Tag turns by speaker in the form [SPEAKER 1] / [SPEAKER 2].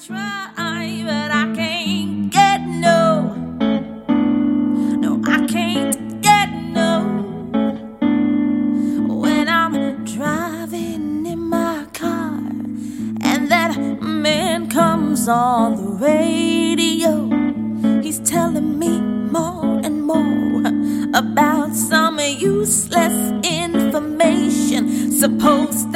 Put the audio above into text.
[SPEAKER 1] try, but I can't get no. No, I can't get no. When I'm driving in my car and that man comes on the radio, he's telling me more and more about some useless information supposed